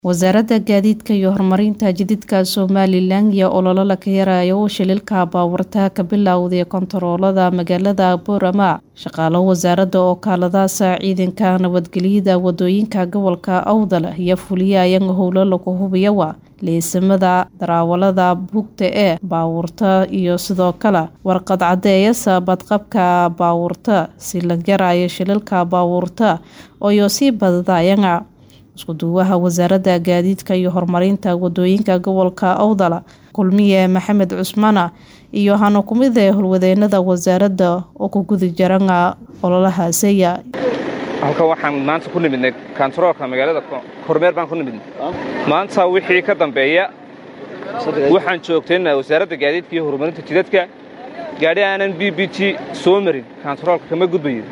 Wasaaradda Gaadiidka iyo Horumarinta Jidadka Somaliland ayaa olole la yarayo shilalka baabuurta ka bilowday kontaroolada magaalada Boorama. Shaqaalaha wasaaradda oo kaaladaasa ciidanka nabadgelyada wadooyinka gobolka Awdal iyo fuliyayaan howlo lagu hubiyo liisamada darawalada buugta ee baabuurta iyo sidoo kale warqad cadeeysa badqabka baabuurta si la yarayo shilalka baabuurta oo sii badayaan. Isku duwaha wasaaradda gaadiidka iyo horumarinta wadooyinka gobolka Awdal kulmiye Maxamed Cusmaan iyo hano kumida howlwadeenada wasaaradda oo ku guda jiraan ololahaasi. halka waxaan maanta ku nimidnay kantaroolka magaalada kormeer baan ku nimidnay maanta wixii ka dambeeya waxaan joogteynaa wasaaradda gaadiidka iyo horumarinta jidadka gaari aanan BBG soo marin kantaroolka kama gudbayo.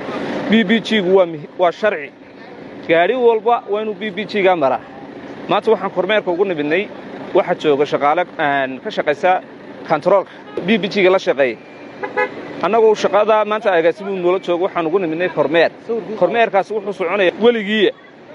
BBG-gu waa sharci gaari walba waa inuu BBG-ga maraa. maanta waxaan kormeerka ugu nimidnay waxa jooga shaqaale ka shaqeysa kantaroolka BBG-ga la shaqeeya. annagoo shaqada maanta agaasimu noola joogo waxaan ugu nimidnay kormeerkaas wuxuu soconaya weligii.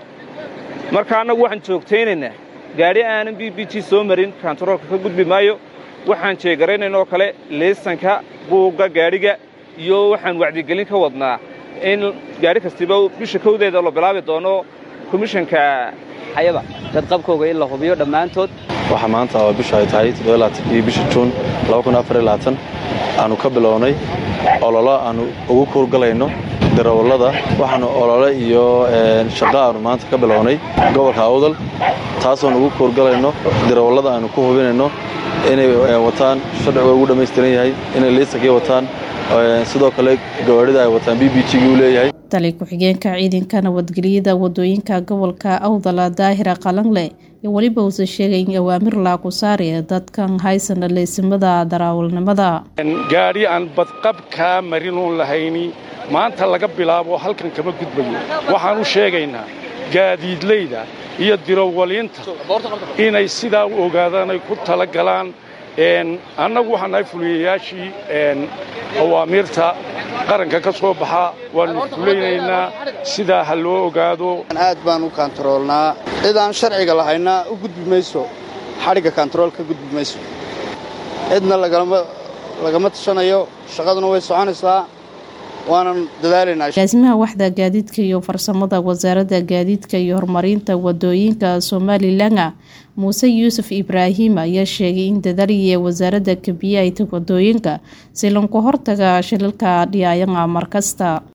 marka annagu waxaan joogteynaynaa gaari aanan BBG soo marin kantaroolka ka gudbi maayo. waxaan jeegaraynayno kale leesanka buugga gaariga iyo waxaan wacdigelin ka wadnaa in gaari kastiba bisha kowdeeda la bilaabi doono komishanka hay'ada dadqabkooga in la hubiyo dhamaantood. waxa maanta oo bisha ay tahay 27 bisha June 2024 aanu ka bilownay olole aanu ugu kurgalayno darawalada. waxaanu olole iyo shaqo aanu maanta ka bilownay gobolka Awdal taasoo ugu kurgalayno darawalada aanu ku hubinayno inay wataan sharciga ugu dhameystiran yahay inay leesanka wataan sidoo kale gawaarida ay wataan BBG-gu leeyahay. tali ku-xigeenka ciidanka nabadgelyada wadooyinka gobolka Awdal Daahir Qalanle iyo waliba uu sheegay in awaamir la ku saaray dadkan haysan leesimada darawalnimada. gaari aan badqabka marin lahayn maanta laga bilaabo halkan kama gudbayo. waxaan u sheegaynaa gaadiidleyda iyo dirawaliinta inay sidaa u ogaadaan ay ku tala galaan. annagu waxaan nahay fuliyayaashii awaamirta qaranka ka soo baxa waanu fulinaynaa sidaa ha loo ogaado. aad baan u kantaroolnaa cidaan sharciga lahayna u gudbi mayso xadhigga kantaroolka gudbi mayso cidna lagama tashanayo. shaqaduna way soconaysaa waanan dadaalaynaa. agaasimaha waxda gaadiidka iyo farsamada wasaaradda gaadiidka iyo horumarinta wadooyinka Somaliland Muuse Yuusuf Ibraahim ayaa sheegay in dadaalka wasaaradda ka bixiyay wadooyinka si loo hortago shilalka dhacaya mar kasta.